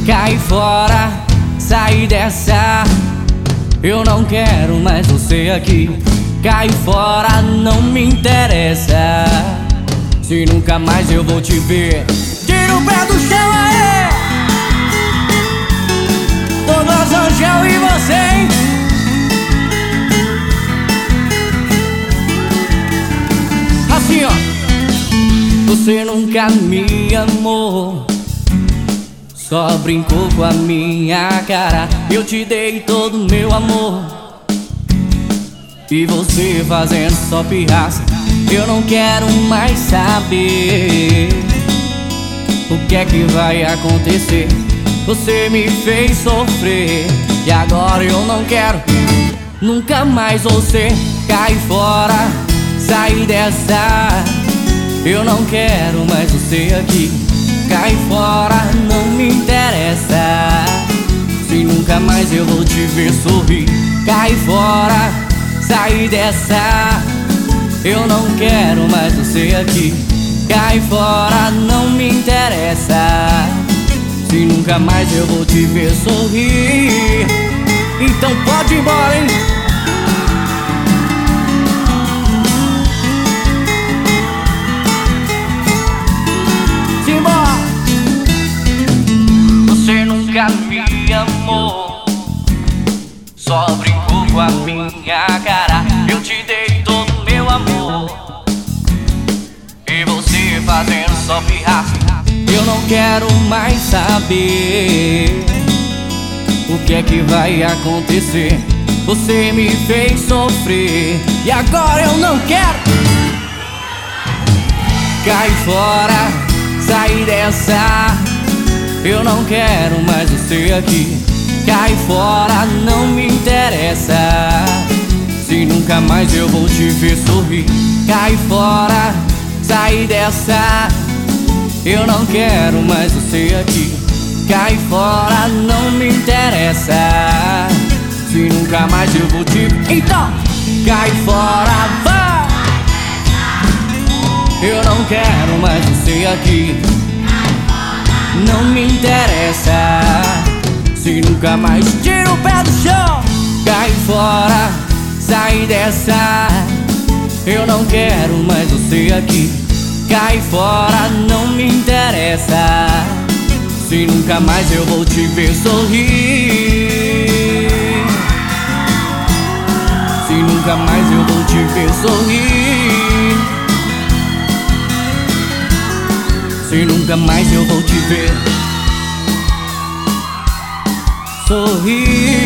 Cai fora, sai dessa. Eu não quero mais você aqui. Cai fora, não me interessa. Se nunca mais eu vou te ver, tira o pé do chão aí. Douglas Rangel e você, hein? Assim, ó. Você nunca me amou, só brincou com a minha cara. Eu te dei todo o meu amor e você fazendo só pirraça. Eu não quero mais saber o que é que vai acontecer. Você me fez sofrer e agora eu não quero nunca mais você. Cai fora, sai dessa. Eu não quero mais você aqui. Cai fora, não me interessa. Se nunca mais eu vou te ver sorrir. Cai fora, sai dessa. Eu não quero mais você aqui. Cai fora, não me interessa. Se nunca mais eu vou te ver sorrir. Então pode ir embora, hein? Simbora! Você nunca me amou, só brincou com a minha cara. Eu te dei todo o meu amor e você fazendo só pirraça. Eu não quero mais saber o que é que vai acontecer. Você me fez sofrer e agora eu não quero. Cai fora, sai dessa. Eu não quero mais você aqui. Cai fora, não me interessa. Se nunca mais eu vou te ver sorrir. Cai fora, sai dessa. Eu não quero mais você aqui. Cai fora, não me interessa. Se nunca mais eu vou te... Então, cai fora, vai! Eu não quero mais você aqui. Não me interessa. Se nunca mais tira o pé do chão. Cai fora, sai dessa. Eu não quero mais você aqui. Cai fora, não me interessa. Se nunca mais eu vou te ver sorrir. Se nunca mais eu vou te ver sorrir. Se nunca mais eu vou te ver sorrir.